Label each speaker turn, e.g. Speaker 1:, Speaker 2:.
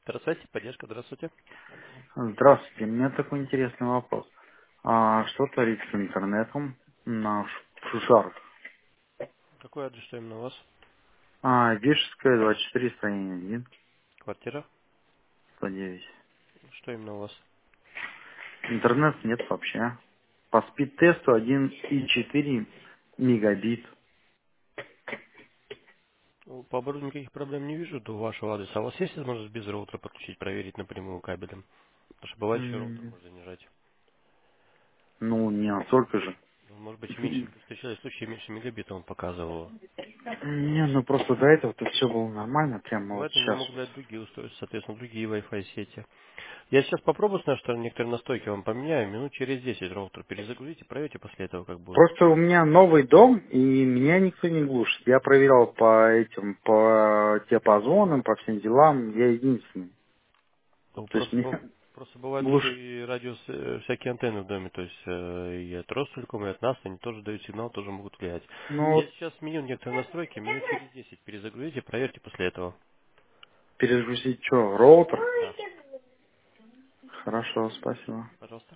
Speaker 1: Здравствуйте, поддержка, здравствуйте.
Speaker 2: Здравствуйте, у меня такой интересный вопрос. Что творится с интернетом на Шушарах?
Speaker 1: Какой адрес, что именно у вас?
Speaker 2: Вишеская, 24, строение 1,
Speaker 1: Квартира?
Speaker 2: 109.
Speaker 1: Что именно у вас?
Speaker 2: Интернет нет вообще. По спид-тесту 1,4 мегабит.
Speaker 1: Ну, по оборудованию никаких проблем не вижу до вашего адреса. А у вас есть возможность без роутера подключить, проверить напрямую кабелем? Потому что бывает еще роутер
Speaker 2: М,
Speaker 1: может занижать.
Speaker 2: Ну, не настолько же.
Speaker 1: Ну, может быть, меньше, встречались случаи, меньше мегабита он показывал.
Speaker 2: Не, ну просто до этого-то все было нормально, прямо вот
Speaker 1: Бывает, они
Speaker 2: сейчас.
Speaker 1: могут дать другие устройства, соответственно, другие Wi-Fi сети. Я сейчас попробую с нашей стороны некоторые настройки вам поменяю. Минут через 10 роутер перезагрузите, проверьте после этого, как будет.
Speaker 2: Просто у меня новый дом, и меня никто не глушит. Я проверял по диапазонам, по всем делам, я единственный.
Speaker 1: Ну,
Speaker 2: То есть
Speaker 1: просто,
Speaker 2: меня
Speaker 1: просто бывают еще
Speaker 2: глушит.
Speaker 1: и радиус, всякие антенны в доме, то есть и от Ростелеком, и от нас, они тоже дают сигнал, тоже могут влиять.
Speaker 2: Ну
Speaker 1: Я
Speaker 2: вот
Speaker 1: сейчас сменю некоторые настройки, минут через 10 перезагрузите, проверьте после этого.
Speaker 2: перезагрузить что, роутер?
Speaker 1: Да,
Speaker 2: Хорошо, спасибо.
Speaker 1: пожалуйста.